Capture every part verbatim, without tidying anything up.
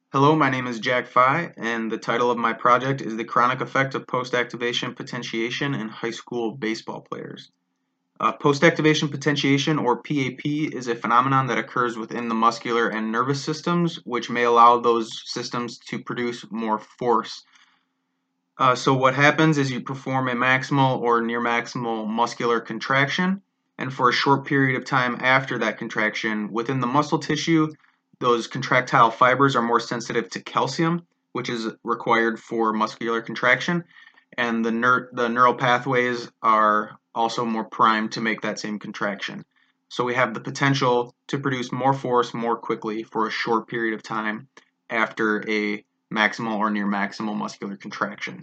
Hello, my name is Jack Fye, and the title of my project is The Chronic Effect of Post-Activation Potentiation in High School Baseball Players. Uh, post-activation potentiation, or P A P, is a phenomenon that occurs within the muscular and nervous systems, which may allow those systems to produce more force. Uh, so what happens is you perform a maximal or near maximal muscular contraction, and for a short period of time after that contraction, within the muscle tissue, those contractile fibers are more sensitive to calcium, which is required for muscular contraction, and the, ner- the neural pathways are also more primed to make that same contraction. So we have the potential to produce more force more quickly for a short period of time after a maximal or near maximal muscular contraction.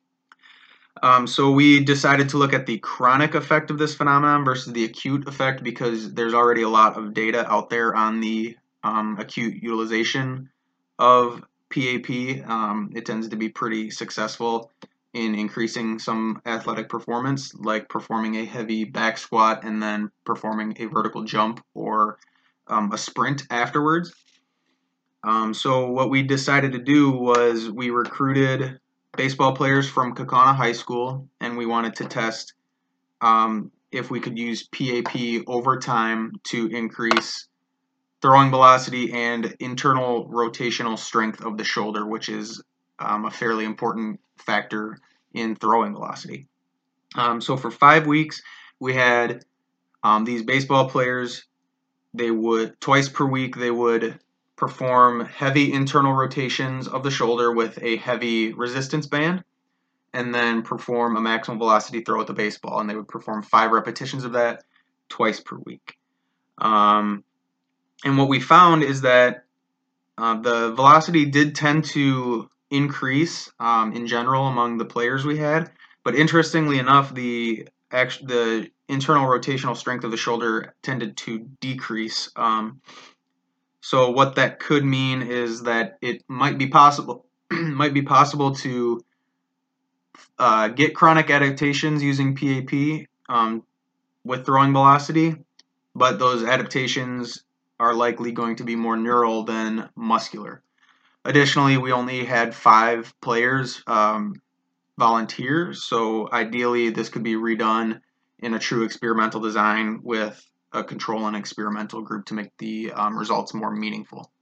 Um, so we decided to look at the chronic effect of this phenomenon versus the acute effect because there's already a lot of data out there on the um, acute utilization of P A P. Um, it tends to be pretty successful in increasing some athletic performance, like performing a heavy back squat and then performing a vertical jump or um, a sprint afterwards. Um, so what we decided to do was we recruited baseball players from Kaukauna High School, and we wanted to test um, if we could use P A P over time to increase throwing velocity and internal rotational strength of the shoulder, which is um, a fairly important factor in throwing velocity. Um, so for five weeks, we had um, these baseball players. They would twice per week they would perform heavy internal rotations of the shoulder with a heavy resistance band, and then perform a maximum velocity throw at the baseball, and they would perform five repetitions of that twice per week. Um, and what we found is that uh, the velocity did tend to increase um, in general among the players we had, but interestingly enough, the act- the internal rotational strength of the shoulder tended to decrease. Um, so what that could mean is that it might be possible might be possible to uh, get chronic adaptations using P A P um, with throwing velocity, but those adaptations are likely going to be more neural than muscular. Additionally, we only had five players um, volunteer, so ideally this could be redone in a true experimental design with a control and experimental group to make the um, results more meaningful.